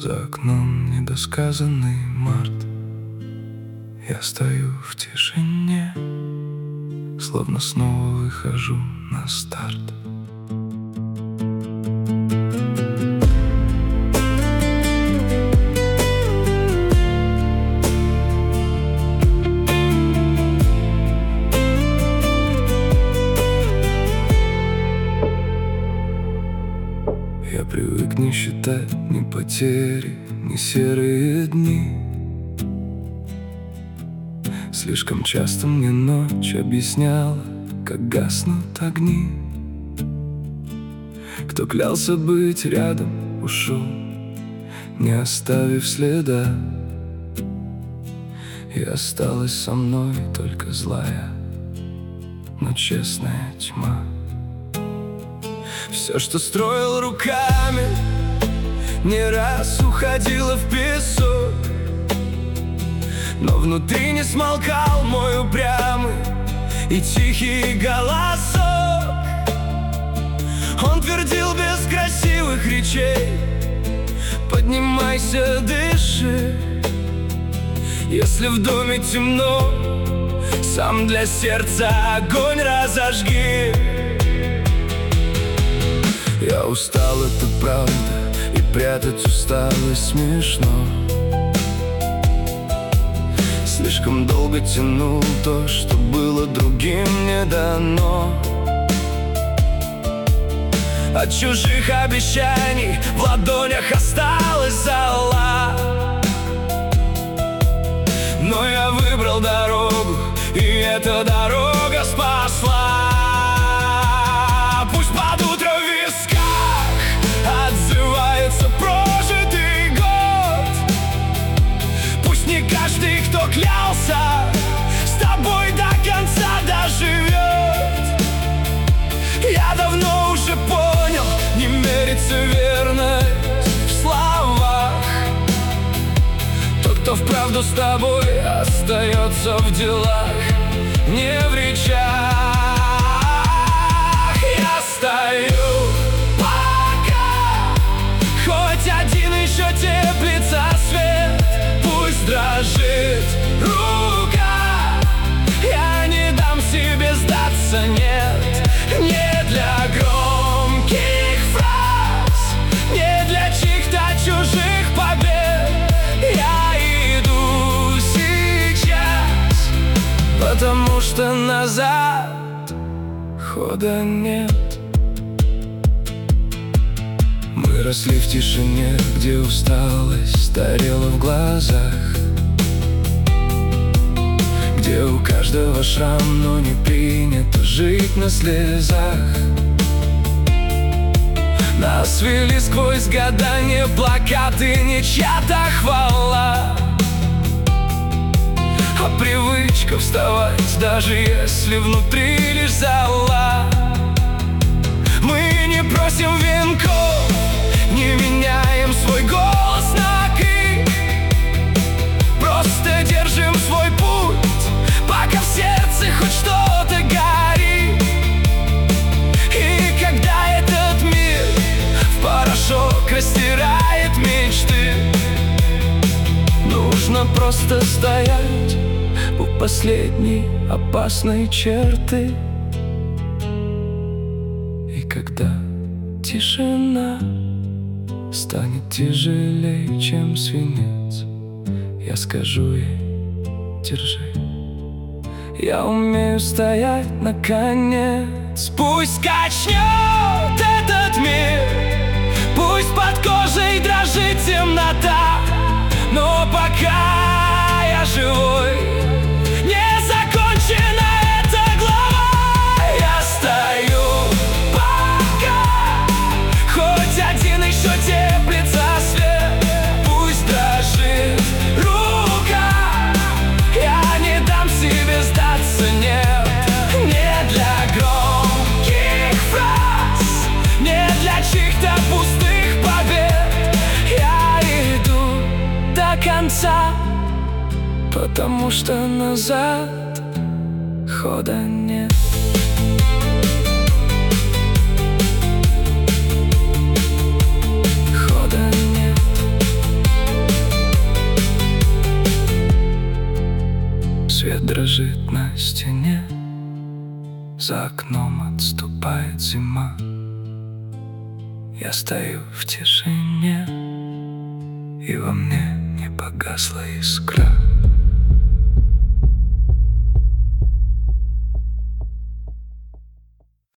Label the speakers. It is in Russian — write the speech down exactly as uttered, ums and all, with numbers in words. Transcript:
Speaker 1: За окном недосказанный март. Я стою в тишине, словно снова выхожу на старт. Я привык не считать ни потери, ни серые дни. Слишком часто мне ночь объясняла, как гаснут огни. Кто клялся быть рядом, ушел, не оставив следа. И осталась со мной только злая, но честная тьма. Все, что строил руками, не раз уходило в песок. Но внутри не смолкал мой упрямый и тихий голосок. Он твердил без красивых речей: поднимайся, дыши. Если в доме темно, сам для сердца огонь разожги. Я устал, это правда, и прятать усталость смешно. Слишком долго тянул то, что было другим не дано. От чужих обещаний в ладонях осталась зола. Но я выбрал дорогу, и эта дорога спасла. Пусть под утро в висках отзывается прожитый год. Пусть не каждый, кто клялся, с тобой до конца доживет. Я давно уже понял, не мерится верность в словах. Тот, кто вправду с тобой, остается в делах, не в речах. Я стою пока, хоть один еще теплится свет. Пусть дрожит рука, я не дам себе сдаться, нет. Не для громких фраз, не для чьих-то чужих побед. Я иду сейчас, потому что назад хода нет. Мы росли в тишине, где усталость старела в глазах, где у каждого шрам, но не принято жить на слезах. Нас вели сквозь гадания плакаты, не чья-то хвала, а привычка вставать, даже если внутри лишь зола. Мы не просим венков, не меняем свой голос на крик. Просто держим свой путь, пока в сердце хоть что-то горит. И когда этот мир в порошок растирает мечты, нужно просто стоять у последней опасной черты. И когда тишина станет тяжелее, чем свинец, я скажу ей: держи. Я умею стоять наконец. Пусть качнет этот мир, пусть под кожей дрожит темнота, но пока я живой, не закончена эта глава. Я стою пока, хоть один еще теплится свет. Пусть дрожит рука, я не дам себе сдаться, нет. Не для громких фраз, не для чьих-то пустых побед. Я иду до конца, потому что назад хода нет. Хода нет. стене. За окном отступает зима. Я стою в тишине, и во мне не погасла искра.